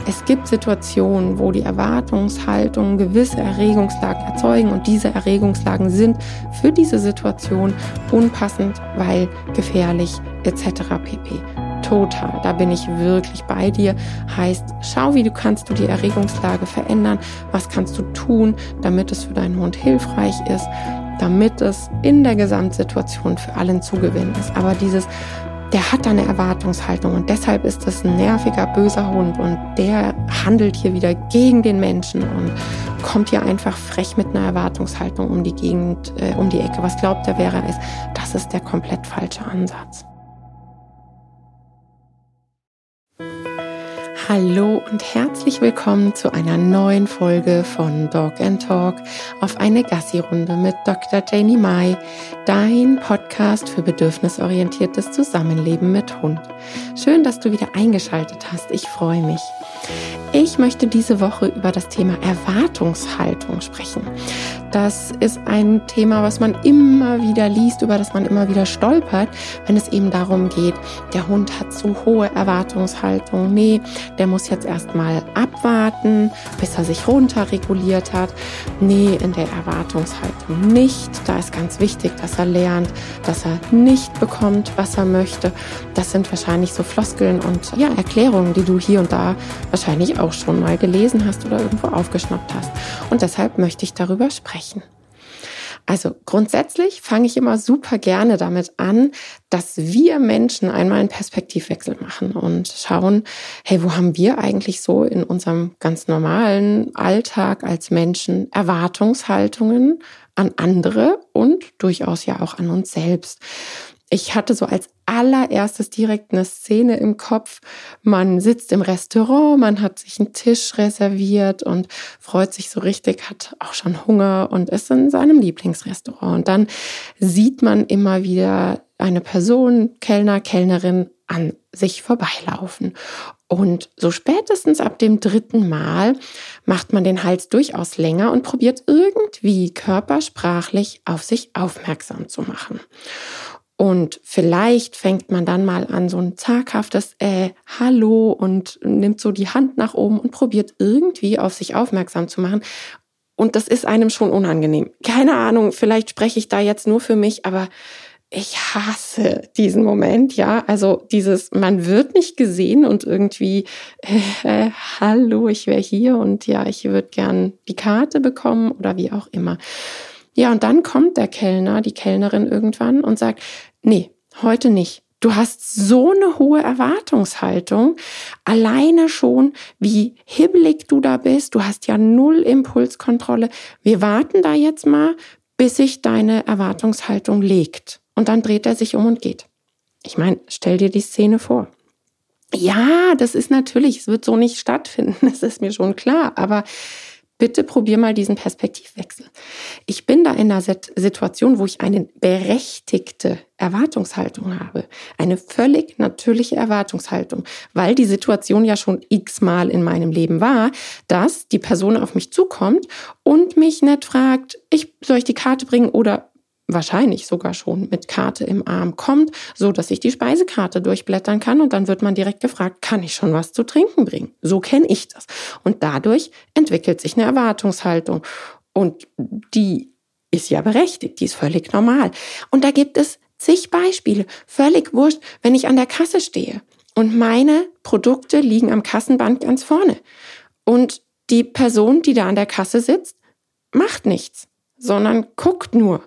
Es gibt Situationen, wo die Erwartungshaltungen gewisse Erregungslagen erzeugen und diese Erregungslagen sind für diese Situation unpassend, weil gefährlich etc. pp. Total, da bin ich wirklich bei dir. Heißt, schau, wie kannst du die Erregungslage verändern, was kannst du tun, damit es für deinen Hund hilfreich ist, damit es in der Gesamtsituation für allen Zugewinn ist. Aber der hat da eine Erwartungshaltung und deshalb ist das ein nerviger, böser Hund und der handelt hier wieder gegen den Menschen und kommt hier einfach frech mit einer Erwartungshaltung um die Ecke. Was glaubt er, wer er ist? Das ist der komplett falsche Ansatz. Hallo und herzlich willkommen zu einer neuen Folge von Dog & Talk auf eine Gassi-Runde mit Dr. Janie Mai, dein Podcast für bedürfnisorientiertes Zusammenleben mit Hund. Schön, dass du wieder eingeschaltet hast. Ich freue mich. Ich möchte diese Woche über das Thema Erwartungshaltung sprechen. Das ist ein Thema, was man immer wieder liest, über das man immer wieder stolpert, wenn es eben darum geht, der Hund hat so hohe Erwartungshaltung. Nee, der muss jetzt erstmal abwarten, bis er sich runterreguliert hat. Nee, in der Erwartungshaltung nicht. Da ist ganz wichtig, dass er lernt, dass er nicht bekommt, was er möchte. Das sind wahrscheinlich so Floskeln und Erklärungen, die du hier und da wahrscheinlich auch schon mal gelesen hast oder irgendwo aufgeschnappt hast. Und deshalb möchte ich darüber sprechen. Also grundsätzlich fange ich immer super gerne damit an, dass wir Menschen einmal einen Perspektivwechsel machen und schauen, hey, wo haben wir eigentlich so in unserem ganz normalen Alltag als Menschen Erwartungshaltungen an andere und durchaus ja auch an uns selbst. Ich hatte so als allererstes direkt eine Szene im Kopf. Man sitzt im Restaurant, man hat sich einen Tisch reserviert und freut sich so richtig, hat auch schon Hunger und ist in seinem Lieblingsrestaurant. Und dann sieht man immer wieder eine Person, Kellner, Kellnerin, an sich vorbeilaufen. Und so spätestens ab dem 3. Mal macht man den Hals durchaus länger und probiert irgendwie körpersprachlich auf sich aufmerksam zu machen. Und vielleicht fängt man dann mal an, so ein zaghaftes Hallo und nimmt so die Hand nach oben und probiert irgendwie auf sich aufmerksam zu machen. Und das ist einem schon unangenehm. Keine Ahnung, vielleicht spreche ich da jetzt nur für mich, aber ich hasse diesen Moment, ja. Also man wird nicht gesehen und irgendwie, hallo, ich wäre hier und ja, ich würde gern die Karte bekommen oder wie auch immer. Ja, und dann kommt der Kellner, die Kellnerin irgendwann und sagt, nee, heute nicht. Du hast so eine hohe Erwartungshaltung, alleine schon, wie hibbelig du da bist. Du hast ja 0 Impulskontrolle. Wir warten da jetzt mal, bis sich deine Erwartungshaltung legt. Und dann dreht er sich um und geht. Ich meine, stell dir die Szene vor. Ja, das ist natürlich, es wird so nicht stattfinden, das ist mir schon klar, aber bitte probier mal diesen Perspektivwechsel. Ich bin da in einer Situation, wo ich eine berechtigte Erwartungshaltung habe. Eine völlig natürliche Erwartungshaltung, weil die Situation ja schon x-mal in meinem Leben war, dass die Person auf mich zukommt und mich nicht fragt, soll ich die Karte bringen oder wahrscheinlich sogar schon mit Karte im Arm kommt, so dass ich die Speisekarte durchblättern kann und dann wird man direkt gefragt, kann ich schon was zu trinken bringen? So kenne ich das. Und dadurch entwickelt sich eine Erwartungshaltung und die ist ja berechtigt, die ist völlig normal. Und da gibt es zig Beispiele, völlig wurscht, wenn ich an der Kasse stehe und meine Produkte liegen am Kassenband ganz vorne und die Person, die da an der Kasse sitzt, macht nichts, sondern guckt nur.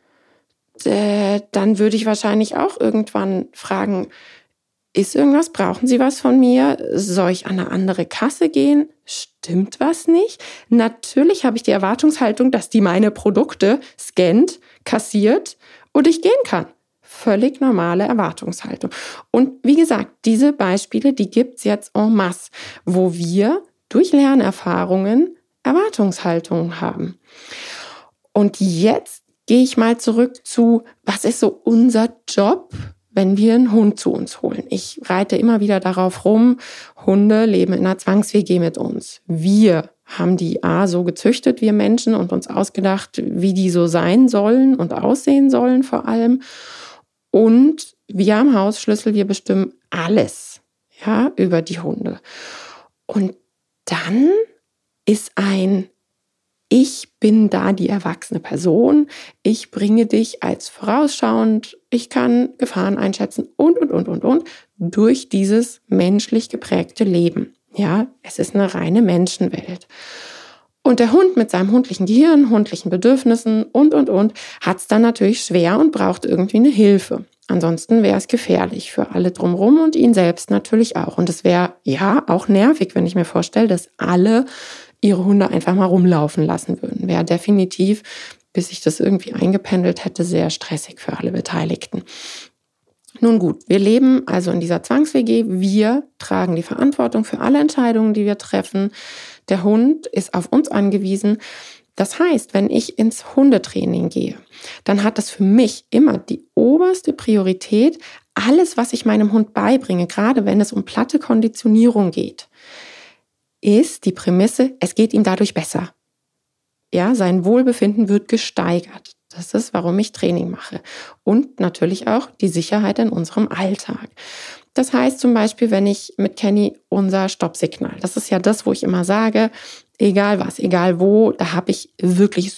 Dann würde ich wahrscheinlich auch irgendwann fragen, ist irgendwas, brauchen Sie was von mir? Soll ich an eine andere Kasse gehen? Stimmt was nicht? Natürlich habe ich die Erwartungshaltung, dass die meine Produkte scannt, kassiert und ich gehen kann. Völlig normale Erwartungshaltung. Und wie gesagt, diese Beispiele, die gibt's jetzt en masse, wo wir durch Lernerfahrungen Erwartungshaltungen haben. Und jetzt gehe ich mal zurück zu, was ist so unser Job, wenn wir einen Hund zu uns holen? Ich reite immer wieder darauf rum, Hunde leben in einer Zwangs-WG mit uns. Wir haben die so gezüchtet, wir Menschen, und uns ausgedacht, wie die so sein sollen und aussehen sollen vor allem. Und wir haben Hausschlüssel, wir bestimmen alles, ja, über die Hunde. Und dann ist ich bin da die erwachsene Person, ich bringe dich als vorausschauend, ich kann Gefahren einschätzen und durch dieses menschlich geprägte Leben. Ja, es ist eine reine Menschenwelt. Und der Hund mit seinem hundlichen Gehirn, hundlichen Bedürfnissen und, hat es dann natürlich schwer und braucht irgendwie eine Hilfe. Ansonsten wäre es gefährlich für alle drumherum und ihn selbst natürlich auch. Und es wäre ja auch nervig, wenn ich mir vorstelle, dass alle ihre Hunde einfach mal rumlaufen lassen würden. Wäre definitiv, bis ich das irgendwie eingependelt hätte, sehr stressig für alle Beteiligten. Nun gut, wir leben also in dieser Zwangs-WG. Wir tragen die Verantwortung für alle Entscheidungen, die wir treffen. Der Hund ist auf uns angewiesen. Das heißt, wenn ich ins Hundetraining gehe, dann hat das für mich immer die oberste Priorität, alles, was ich meinem Hund beibringe, gerade wenn es um platte Konditionierung geht, ist die Prämisse, es geht ihm dadurch besser. Ja, sein Wohlbefinden wird gesteigert. Das ist, warum ich Training mache. Und natürlich auch die Sicherheit in unserem Alltag. Das heißt zum Beispiel, wenn ich mit Kenny unser Stoppsignal, das ist ja das, wo ich immer sage, egal was, egal wo, da habe ich wirklich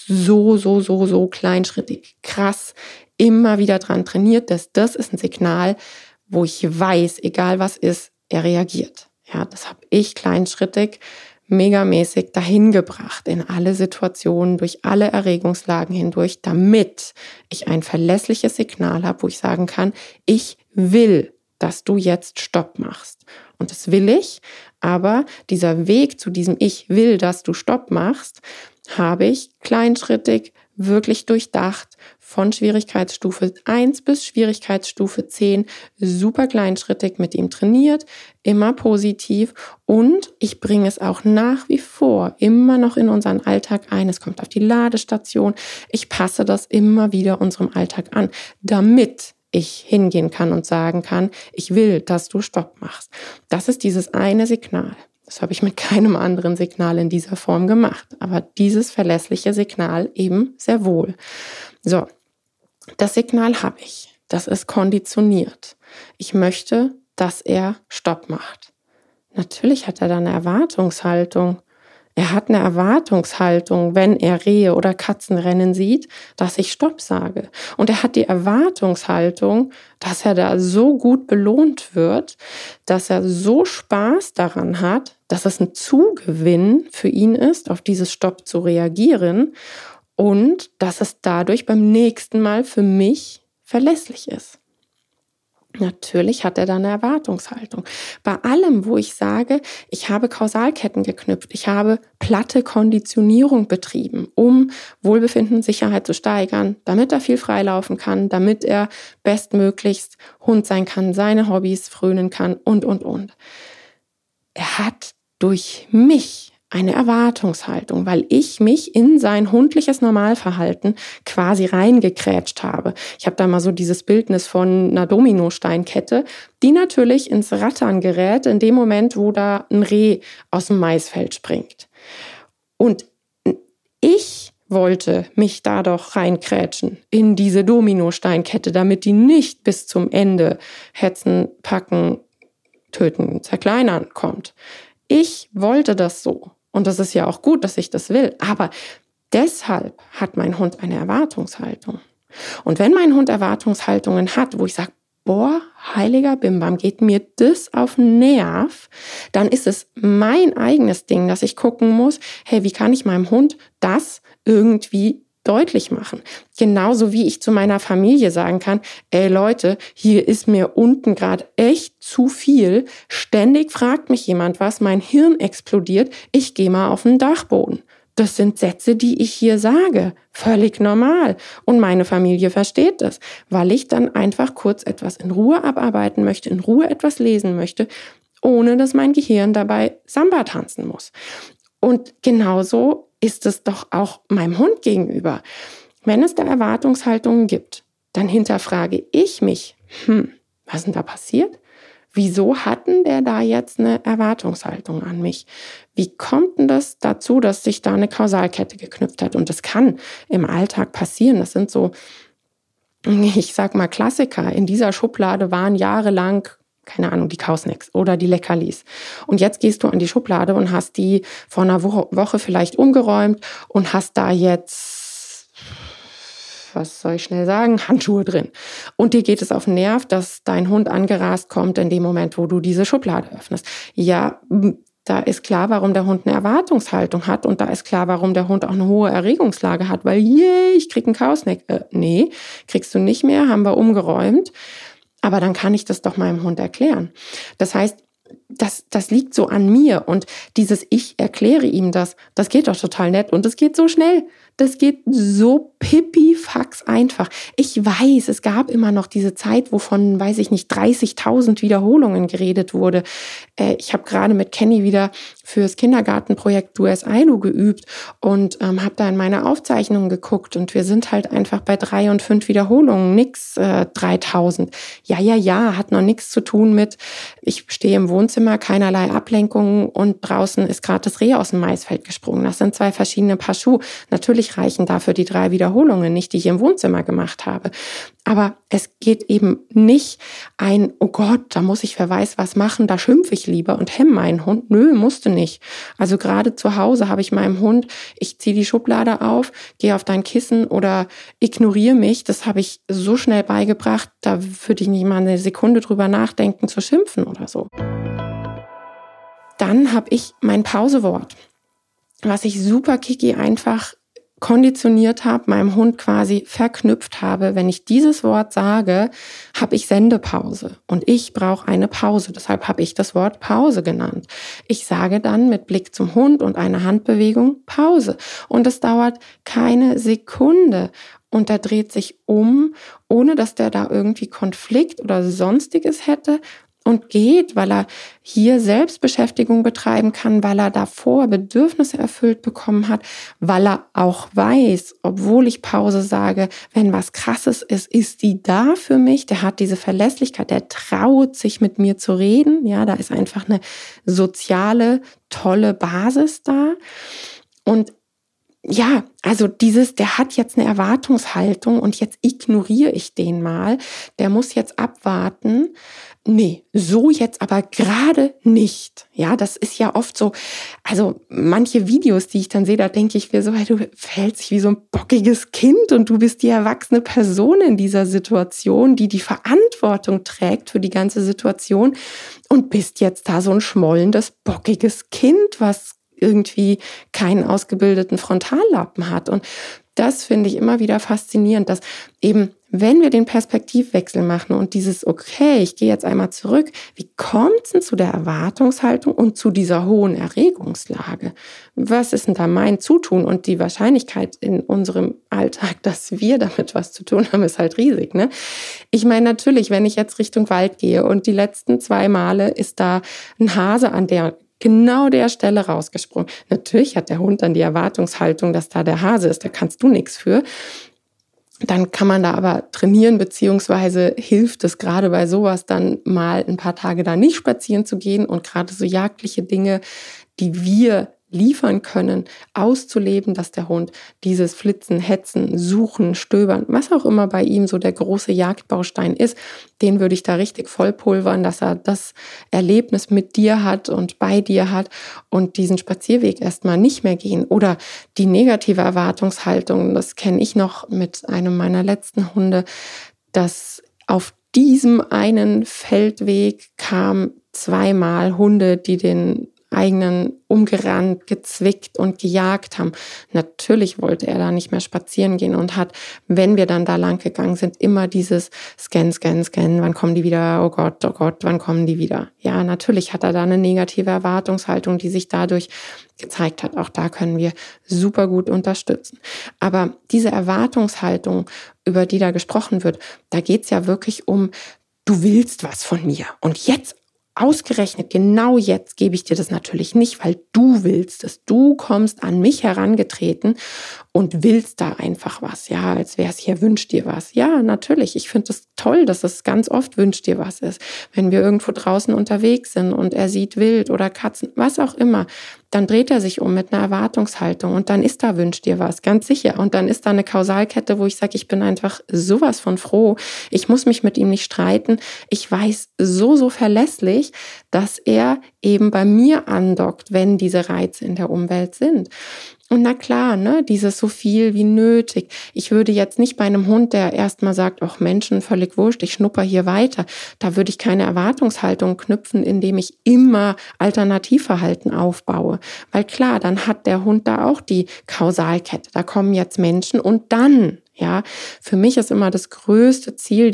so kleinschrittig, krass, immer wieder dran trainiert, dass das ist ein Signal, wo ich weiß, egal was ist, er reagiert. Ja, das habe ich kleinschrittig, megamäßig dahin gebracht in alle Situationen, durch alle Erregungslagen hindurch, damit ich ein verlässliches Signal habe, wo ich sagen kann, ich will, dass du jetzt Stopp machst. Und das will ich, aber dieser Weg zu diesem Ich will, dass du Stopp machst, habe ich kleinschrittig wirklich durchdacht, von Schwierigkeitsstufe 1 bis Schwierigkeitsstufe 10, super kleinschrittig mit ihm trainiert, immer positiv und ich bringe es auch nach wie vor immer noch in unseren Alltag ein. Es kommt auf die Ladestation. Ich passe das immer wieder unserem Alltag an, damit ich hingehen kann und sagen kann, ich will, dass du Stopp machst. Das ist dieses eine Signal. Das habe ich mit keinem anderen Signal in dieser Form gemacht, aber dieses verlässliche Signal eben sehr wohl. So, das Signal habe ich. Das ist konditioniert. Ich möchte, dass er Stopp macht. Natürlich hat er da eine Erwartungshaltung. Er hat eine Erwartungshaltung, wenn er Rehe oder Katzenrennen sieht, dass ich Stopp sage. Und er hat die Erwartungshaltung, dass er da so gut belohnt wird, dass er so Spaß daran hat, dass es ein Zugewinn für ihn ist, auf dieses Stopp zu reagieren und dass es dadurch beim nächsten Mal für mich verlässlich ist. Natürlich hat er da eine Erwartungshaltung. Bei allem, wo ich sage, ich habe Kausalketten geknüpft, ich habe platte Konditionierung betrieben, um Wohlbefinden und Sicherheit zu steigern, damit er viel freilaufen kann, damit er bestmöglichst Hund sein kann, seine Hobbys frönen kann und. Er hat durch mich eine Erwartungshaltung, weil ich mich in sein hundliches Normalverhalten quasi reingekrätscht habe. Ich habe da mal so dieses Bildnis von einer Dominosteinkette, die natürlich ins Rattern gerät in dem Moment, wo da ein Reh aus dem Maisfeld springt. Und ich wollte mich da doch reinkrätschen in diese Dominosteinkette, damit die nicht bis zum Ende hetzen, packen, töten, zerkleinern kommt. Ich wollte das so. Und das ist ja auch gut, dass ich das will. Aber deshalb hat mein Hund eine Erwartungshaltung. Und wenn mein Hund Erwartungshaltungen hat, wo ich sage, boah, heiliger Bimbam, geht mir das auf den Nerv, dann ist es mein eigenes Ding, dass ich gucken muss, hey, wie kann ich meinem Hund das irgendwie deutlich machen? Genauso wie ich zu meiner Familie sagen kann, ey Leute, hier ist mir unten gerade echt zu viel. Ständig fragt mich jemand was, mein Hirn explodiert, ich gehe mal auf den Dachboden. Das sind Sätze, die ich hier sage. Völlig normal. Und meine Familie versteht das, weil ich dann einfach kurz etwas in Ruhe abarbeiten möchte, in Ruhe etwas lesen möchte, ohne dass mein Gehirn dabei Samba tanzen muss. Und genauso ist es doch auch meinem Hund gegenüber. Wenn es da Erwartungshaltungen gibt, dann hinterfrage ich mich, was ist denn da passiert? Wieso hatten der da jetzt eine Erwartungshaltung an mich? Wie kommt denn das dazu, dass sich da eine Kausalkette geknüpft hat? Und das kann im Alltag passieren. Das sind so, ich sag mal, Klassiker. In dieser Schublade waren jahrelang keine Ahnung, die Kausnacks oder die Leckerlis. Und jetzt gehst du an die Schublade und hast die vor einer Woche vielleicht umgeräumt und hast da jetzt, was soll ich schnell sagen, Handschuhe drin. Und dir geht es auf den Nerv, dass dein Hund angerast kommt in dem Moment, wo du diese Schublade öffnest. Ja, da ist klar, warum der Hund eine Erwartungshaltung hat und da ist klar, warum der Hund auch eine hohe Erregungslage hat, weil, ich krieg einen Kausnack. Nee, kriegst du nicht mehr, haben wir umgeräumt. Aber dann kann ich das doch meinem Hund erklären. Das heißt, das liegt so an mir und dieses Ich erkläre ihm das geht doch total nett und das geht so schnell. Das geht so pipifax einfach. Ich weiß, es gab immer noch diese Zeit, wovon, weiß ich nicht, 30.000 Wiederholungen geredet wurde. Ich habe gerade mit Kenny wieder fürs Kindergartenprojekt Du es Ailu geübt und habe da in meine Aufzeichnungen geguckt und wir sind halt einfach bei 3 und 5 Wiederholungen, nix 3.000. Ja, hat noch nichts zu tun mit, ich stehe im Wohnzimmer, keinerlei Ablenkungen und draußen ist gerade das Reh aus dem Maisfeld gesprungen. Das sind 2 verschiedene Paar Schuhe. Natürlich reichen dafür die 3 Wiederholungen nicht, die ich im Wohnzimmer gemacht habe. Aber es geht eben nicht ein, oh Gott, da muss ich wer weiß was machen, da schimpfe ich lieber und hemme meinen Hund. Nö, musste nicht. Also gerade zu Hause habe ich meinem Hund, ich ziehe die Schublade auf, gehe auf dein Kissen oder ignoriere mich. Das habe ich so schnell beigebracht, da würde ich nicht mal eine Sekunde drüber nachdenken zu schimpfen oder so. Dann habe ich mein Pausewort, was ich super Kiki einfach konditioniert habe, meinem Hund quasi verknüpft habe. Wenn ich dieses Wort sage, habe ich Sendepause und ich brauche eine Pause. Deshalb habe ich das Wort Pause genannt. Ich sage dann mit Blick zum Hund und einer Handbewegung Pause und es dauert keine Sekunde. Und er dreht sich um, ohne dass der da irgendwie Konflikt oder Sonstiges hätte und geht, weil er hier Selbstbeschäftigung betreiben kann, weil er davor Bedürfnisse erfüllt bekommen hat, weil er auch weiß, obwohl ich Pause sage, wenn was Krasses ist die da für mich, der hat diese Verlässlichkeit, der traut sich mit mir zu reden, ja, da ist einfach eine soziale, tolle Basis da und ja, also der hat jetzt eine Erwartungshaltung und jetzt ignoriere ich den mal. Der muss jetzt abwarten. Nee, so jetzt aber gerade nicht. Ja, das ist ja oft so, also manche Videos, die ich dann sehe, da denke ich mir so, hey, du verhältst dich wie so ein bockiges Kind und du bist die erwachsene Person in dieser Situation, die die Verantwortung trägt für die ganze Situation und bist jetzt da so ein schmollendes, bockiges Kind, was irgendwie keinen ausgebildeten Frontallappen hat. Und das finde ich immer wieder faszinierend, dass eben, wenn wir den Perspektivwechsel machen und dieses, okay, ich gehe jetzt einmal zurück, wie kommt es denn zu der Erwartungshaltung und zu dieser hohen Erregungslage? Was ist denn da mein Zutun? Und die Wahrscheinlichkeit in unserem Alltag, dass wir damit was zu tun haben, ist halt riesig, ne? Ich meine, natürlich, wenn ich jetzt Richtung Wald gehe und die letzten 2 Male ist da ein Hase an genau der Stelle rausgesprungen. Natürlich hat der Hund dann die Erwartungshaltung, dass da der Hase ist, da kannst du nichts für. Dann kann man da aber trainieren, beziehungsweise hilft es gerade bei sowas dann mal ein paar Tage da nicht spazieren zu gehen und gerade so jagdliche Dinge, die wir liefern können, auszuleben, dass der Hund dieses Flitzen, Hetzen, Suchen, Stöbern, was auch immer bei ihm so der große Jagdbaustein ist, den würde ich da richtig vollpulvern, dass er das Erlebnis mit dir hat und bei dir hat und diesen Spazierweg erstmal nicht mehr gehen. Oder die negative Erwartungshaltung, das kenne ich noch mit einem meiner letzten Hunde, dass auf diesem einen Feldweg kam 2-mal Hunde, die den eigenen umgerannt, gezwickt und gejagt haben. Natürlich wollte er da nicht mehr spazieren gehen und hat, wenn wir dann da lang gegangen sind, immer dieses Scan, wann kommen die wieder? Oh Gott, wann kommen die wieder? Ja, natürlich hat er da eine negative Erwartungshaltung, die sich dadurch gezeigt hat. Auch da können wir super gut unterstützen. Aber diese Erwartungshaltung, über die da gesprochen wird, da geht's ja wirklich um, du willst was von mir und jetzt ausgerechnet, genau jetzt gebe ich dir das natürlich nicht, weil du willst es. Du kommst an mich herangetreten und willst da einfach was. Ja, als wäre es hier, wünsch dir was. Ja, natürlich. Ich finde es toll, dass es ganz oft wünsch dir was ist. Wenn wir irgendwo draußen unterwegs sind und er sieht Wild oder Katzen, was auch immer. dann dreht er sich um mit einer Erwartungshaltung und dann ist da wünsch dir was, ganz sicher. Und dann ist da eine Kausalkette, wo ich sage, ich bin einfach sowas von froh. Ich muss mich mit ihm nicht streiten. Ich weiß so verlässlich, dass er eben bei mir andockt, wenn diese Reize in der Umwelt sind. Und na klar, dieses so viel wie nötig. Ich würde jetzt nicht bei einem Hund, der erstmal sagt, ach Menschen, völlig wurscht, ich schnupper hier weiter. Da würde ich keine Erwartungshaltung knüpfen, indem ich immer Alternativverhalten aufbaue. Weil klar, dann hat der Hund da auch die Kausalkette. Da kommen jetzt Menschen und dann, für mich ist immer das größte Ziel,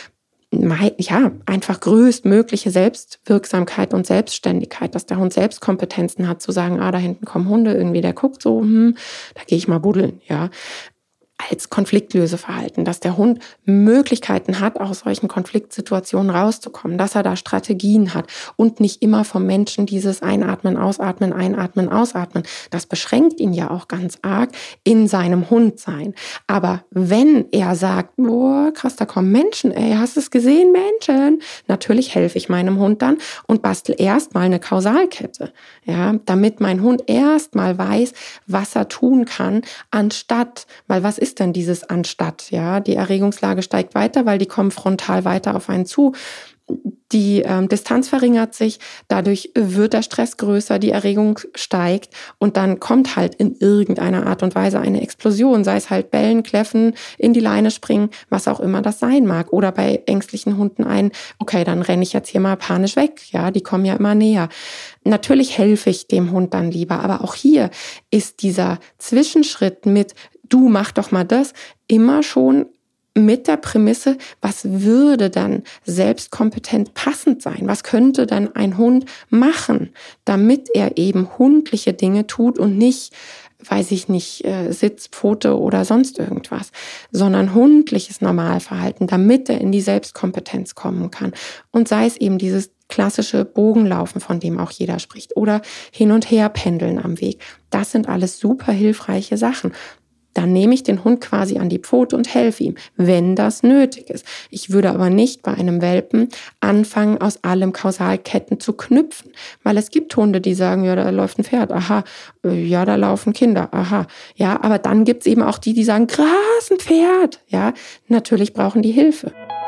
einfach größtmögliche Selbstwirksamkeit und Selbstständigkeit, dass der Hund Selbstkompetenzen hat, zu sagen, da hinten kommen Hunde, irgendwie der guckt so, da gehe ich mal buddeln, als Konfliktlöseverhalten, dass der Hund Möglichkeiten hat, aus solchen Konfliktsituationen rauszukommen, dass er da Strategien hat und nicht immer vom Menschen dieses Einatmen, Ausatmen, Einatmen, Ausatmen. Das beschränkt ihn ja auch ganz arg in seinem Hundsein. Aber wenn er sagt, boah, krass, da kommen Menschen, hast du es gesehen, Menschen? Natürlich helfe ich meinem Hund dann und bastel erstmal eine Kausalkette, damit mein Hund erstmal weiß, was er tun kann, anstatt, weil was ist denn dieses anstatt? Die Erregungslage steigt weiter, weil die kommen frontal weiter auf einen zu. Die Distanz verringert sich, dadurch wird der Stress größer, die Erregung steigt und dann kommt halt in irgendeiner Art und Weise eine Explosion, sei es halt bellen, kläffen, in die Leine springen, was auch immer das sein mag. Oder bei ängstlichen Hunden okay, dann renne ich jetzt hier mal panisch weg, die kommen ja immer näher. Natürlich helfe ich dem Hund dann lieber, aber auch hier ist dieser Zwischenschritt mit du mach doch mal das immer schon mit der Prämisse, was würde dann selbstkompetent passend sein? Was könnte dann ein Hund machen, damit er eben hundliche Dinge tut und nicht, weiß ich nicht, Sitz, Pfote oder sonst irgendwas, sondern hundliches Normalverhalten, damit er in die Selbstkompetenz kommen kann. Und sei es eben dieses klassische Bogenlaufen, von dem auch jeder spricht, oder hin und her pendeln am Weg. Das sind alles super hilfreiche Sachen. Dann nehme ich den Hund quasi an die Pfote und helfe ihm, wenn das nötig ist. Ich würde aber nicht bei einem Welpen anfangen, aus allem Kausalketten zu knüpfen, weil es gibt Hunde, die sagen, da läuft ein Pferd, aha, da laufen Kinder, aha, aber dann gibt's eben auch die sagen, krass, ein Pferd, natürlich brauchen die Hilfe.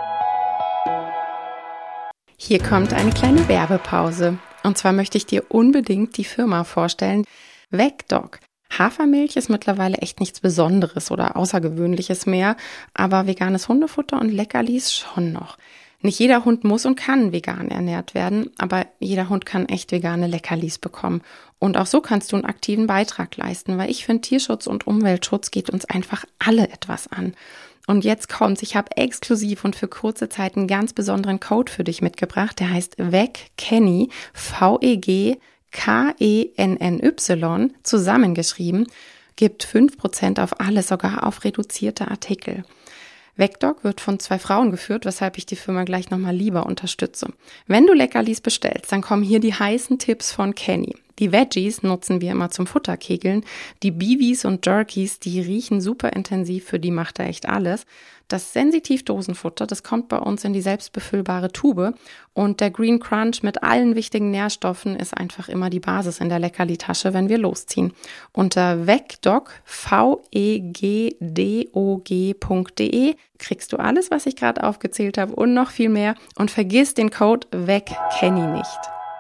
Hier kommt eine kleine Werbepause. Und zwar möchte ich dir unbedingt die Firma vorstellen, Vegdog. Hafermilch ist mittlerweile echt nichts Besonderes oder Außergewöhnliches mehr, aber veganes Hundefutter und Leckerlis schon noch. Nicht jeder Hund muss und kann vegan ernährt werden, aber jeder Hund kann echt vegane Leckerlis bekommen. Und auch so kannst du einen aktiven Beitrag leisten, weil ich finde, Tierschutz und Umweltschutz geht uns einfach alle etwas an. Und jetzt kommt's, ich habe exklusiv und für kurze Zeit einen ganz besonderen Code für dich mitgebracht, der heißt VEGKENNY, VEGKENNY, zusammengeschrieben, gibt 5% auf alles, sogar auf reduzierte Artikel. Vegdog wird von 2 Frauen geführt, weshalb ich die Firma gleich nochmal lieber unterstütze. Wenn du Leckerlis bestellst, dann kommen hier die heißen Tipps von Kenny. Die Veggies nutzen wir immer zum Futterkegeln. Die Bivis und Jerkies, die riechen super intensiv, für die macht er echt alles. Das Sensitivdosenfutter, das kommt bei uns in die selbstbefüllbare Tube. Und der Green Crunch mit allen wichtigen Nährstoffen ist einfach immer die Basis in der Leckerli-Tasche, wenn wir losziehen. Unter Vegdog, VEGDOG.de kriegst du alles, was ich gerade aufgezählt habe und noch viel mehr. Und vergiss den Code VEGKENNY nicht.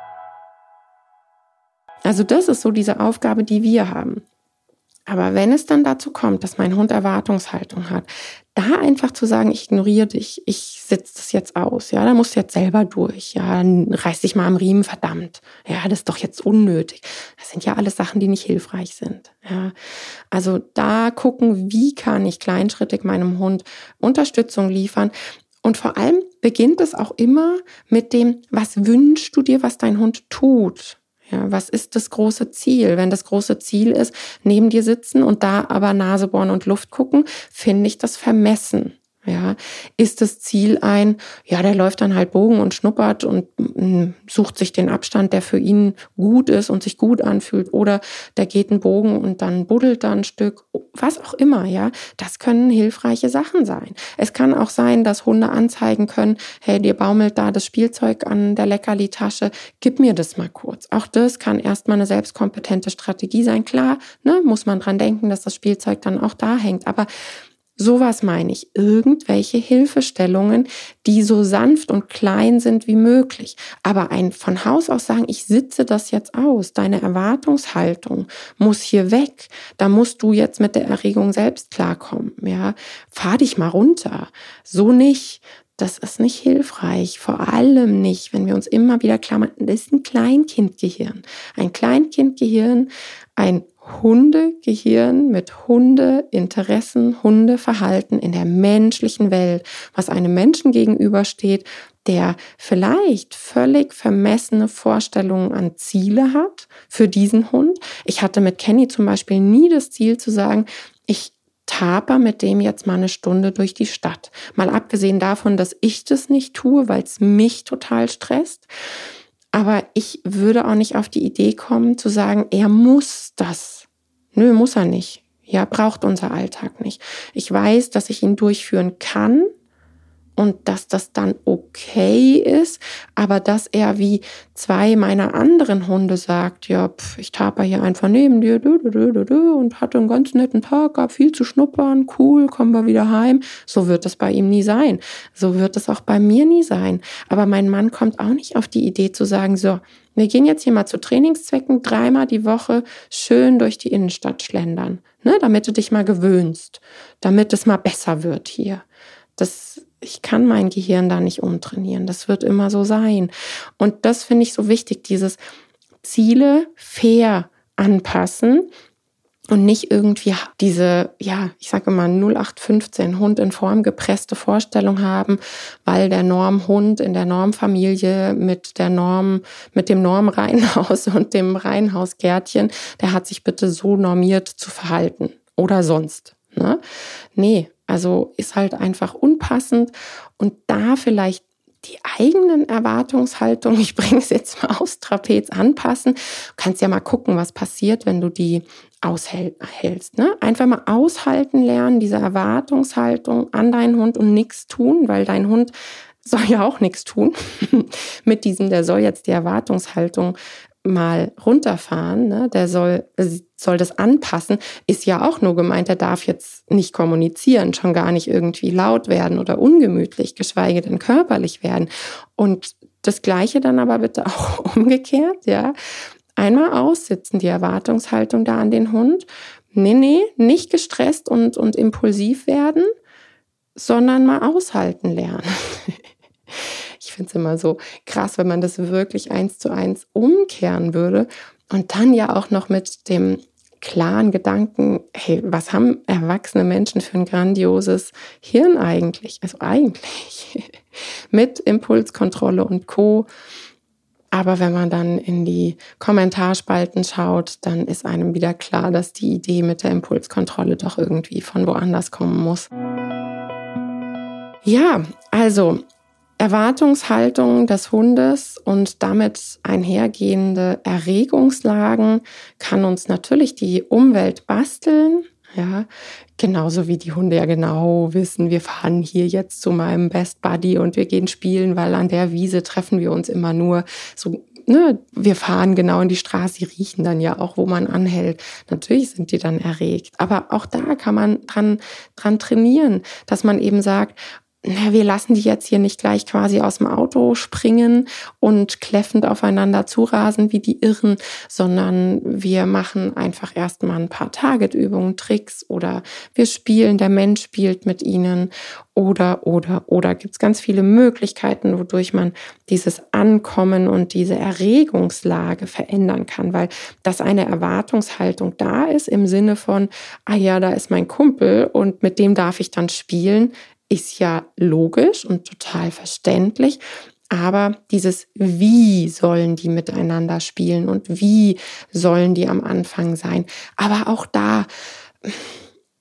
Also das ist so diese Aufgabe, die wir haben. Aber wenn es dann dazu kommt, dass mein Hund Erwartungshaltung hat, da einfach zu sagen, ich ignoriere dich, ich sitze das jetzt aus, da musst du jetzt selber durch, dann reiß dich mal am Riemen, verdammt, das ist doch jetzt unnötig. Das sind ja alles Sachen, die nicht hilfreich sind. Also da gucken, wie kann ich kleinschrittig meinem Hund Unterstützung liefern. Und vor allem beginnt es auch immer mit dem, was wünschst du dir, was dein Hund tut? Was ist das große Ziel? Wenn das große Ziel ist, neben dir sitzen und da aber Nase bohren und Luft gucken, finde ich das vermessen. Ja, ist das Ziel der läuft dann halt Bogen und schnuppert und sucht sich den Abstand, der für ihn gut ist und sich gut anfühlt, oder der geht einen Bogen und dann buddelt da ein Stück, was auch immer, ja. Das können hilfreiche Sachen sein. Es kann auch sein, dass Hunde anzeigen können, hey, dir baumelt da das Spielzeug an der Leckerli-Tasche, gib mir das mal kurz. Auch das kann erstmal eine selbstkompetente Strategie sein. Klar, ne, muss man dran denken, dass das Spielzeug dann auch da hängt, aber sowas meine ich, irgendwelche Hilfestellungen, die so sanft und klein sind wie möglich. Aber von Haus aus sagen, ich sitze das jetzt aus, deine Erwartungshaltung muss hier weg, da musst du jetzt mit der Erregung selbst klarkommen, ja, fahr dich mal runter, so nicht. Das ist nicht hilfreich, vor allem nicht, wenn wir uns immer wieder klar machen, das ist ein Kleinkindgehirn. Ein Kleinkindgehirn, ein Hundegehirn mit Hundeinteressen, Hundeverhalten in der menschlichen Welt, was einem Menschen gegenübersteht, der vielleicht völlig vermessene Vorstellungen an Ziele hat für diesen Hund. Ich hatte mit Kenny zum Beispiel nie das Ziel zu sagen, ich taper mit dem jetzt mal eine Stunde durch die Stadt. Mal abgesehen davon, dass ich das nicht tue, weil es mich total stresst. Aber ich würde auch nicht auf die Idee kommen, zu sagen, er muss das. Nö, muss er nicht. Ja, braucht unser Alltag nicht. Ich weiß, dass ich ihn durchführen kann und dass das dann okay ist, aber dass er wie 2 meiner anderen Hunde sagt, ja, ich taper hier einfach neben dir und hatte einen ganz netten Tag, gab viel zu schnuppern, cool, kommen wir wieder heim. So wird es bei ihm nie sein. So wird es auch bei mir nie sein. Aber mein Mann kommt auch nicht auf die Idee zu sagen, so, wir gehen jetzt hier mal zu Trainingszwecken 3-mal die Woche schön durch die Innenstadt schlendern, ne, damit du dich mal gewöhnst, damit es mal besser wird hier. Ich kann mein Gehirn da nicht umtrainieren. Das wird immer so sein. Und das finde ich so wichtig, dieses Ziele fair anpassen und nicht irgendwie diese, ich sage immer 0815 Hund in Form gepresste Vorstellung haben, weil der Normhund in der Normfamilie mit dem Normreihenhaus und dem Reihenhausgärtchen, der hat sich bitte so normiert zu verhalten oder sonst. Ne? Nee, also ist halt einfach unpassend und da vielleicht die eigenen Erwartungshaltung, ich bringe es jetzt mal aufs Trapez, anpassen. Du kannst ja mal gucken, was passiert, wenn du die aushältst. Ne? Einfach mal aushalten lernen, diese Erwartungshaltung an deinen Hund und nichts tun, weil dein Hund soll ja auch nichts tun. Der soll jetzt die Erwartungshaltung mal runterfahren, ne? Der soll das anpassen, ist ja auch nur gemeint, der darf jetzt nicht kommunizieren, schon gar nicht irgendwie laut werden oder ungemütlich, geschweige denn körperlich werden. Und das Gleiche dann aber bitte auch umgekehrt, ja. Einmal aussitzen, die Erwartungshaltung da an den Hund. Nee, nicht gestresst und impulsiv werden, sondern mal aushalten lernen. Ich finde es immer so krass, wenn man das wirklich 1:1 umkehren würde und dann ja auch noch mit dem klaren Gedanken, hey, was haben erwachsene Menschen für ein grandioses Hirn eigentlich? Also eigentlich mit Impulskontrolle und Co. Aber wenn man dann in die Kommentarspalten schaut, dann ist einem wieder klar, dass die Idee mit der Impulskontrolle doch irgendwie von woanders kommen muss. Ja, also Erwartungshaltung des Hundes und damit einhergehende Erregungslagen kann uns natürlich die Umwelt basteln, ja, genauso wie die Hunde ja genau wissen, wir fahren hier jetzt zu meinem Best Buddy und wir gehen spielen, weil an der Wiese treffen wir uns immer nur so. Ne, wir fahren genau in die Straße, die riechen dann ja auch, wo man anhält. Natürlich sind die dann erregt, aber auch da kann man dran trainieren, dass man eben sagt, wir lassen die jetzt hier nicht gleich quasi aus dem Auto springen und kläffend aufeinander zurasen wie die Irren, sondern wir machen einfach erstmal ein paar Targetübungen, Tricks oder wir spielen, der Mensch spielt mit ihnen oder gibt's ganz viele Möglichkeiten, wodurch man dieses Ankommen und diese Erregungslage verändern kann, weil dass eine Erwartungshaltung da ist im Sinne von, da ist mein Kumpel und mit dem darf ich dann spielen, ist ja logisch und total verständlich, aber dieses wie sollen die miteinander spielen und wie sollen die am Anfang sein, aber auch da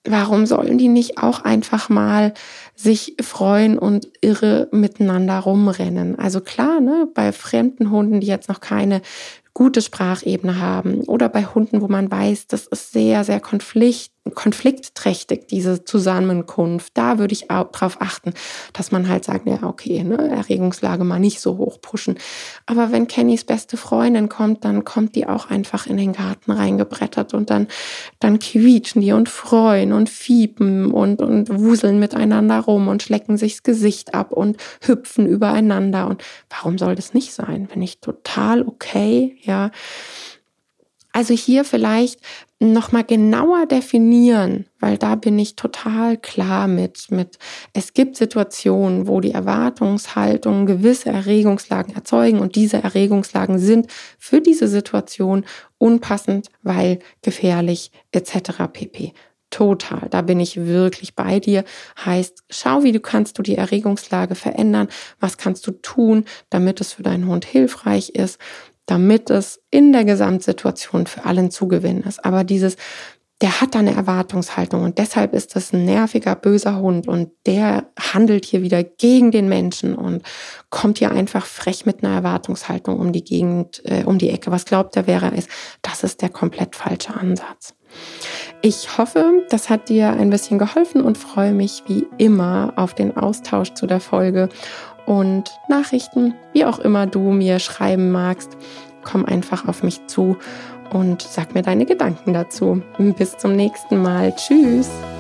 warum sollen die nicht auch einfach mal sich freuen und irre miteinander rumrennen? Also klar, ne, bei fremden Hunden, die jetzt noch keine gute Sprachebene haben oder bei Hunden, wo man weiß, das ist sehr, sehr konfliktträchtig, diese Zusammenkunft. Da würde ich auch drauf achten, dass man halt sagt, ja okay, ne, Erregungslage mal nicht so hoch pushen. Aber wenn Kennys beste Freundin kommt, dann kommt die auch einfach in den Garten reingebrettert und dann quietschen die und freuen und fiepen und wuseln miteinander rum und schlecken sich das Gesicht ab und hüpfen übereinander. Und warum soll das nicht sein? Finde ich total okay, ja. Also hier vielleicht nochmal genauer definieren, weil da bin ich total klar mit. Es gibt Situationen, wo die Erwartungshaltung gewisse Erregungslagen erzeugen und diese Erregungslagen sind für diese Situation unpassend, weil gefährlich etc. pp. Total, da bin ich wirklich bei dir. Heißt, schau, wie kannst du die Erregungslage verändern, was kannst du tun, damit es für deinen Hund hilfreich ist, damit es in der Gesamtsituation für allen Zugewinn ist. Aber der hat da eine Erwartungshaltung und deshalb ist das ein nerviger, böser Hund und der handelt hier wieder gegen den Menschen und kommt hier einfach frech mit einer Erwartungshaltung um die Ecke. Was glaubt er, wäre es? Das ist der komplett falsche Ansatz. Ich hoffe, das hat dir ein bisschen geholfen und freue mich wie immer auf den Austausch zu der Folge und Nachrichten, wie auch immer du mir schreiben magst. Komm einfach auf mich zu und sag mir deine Gedanken dazu. Bis zum nächsten Mal. Tschüss.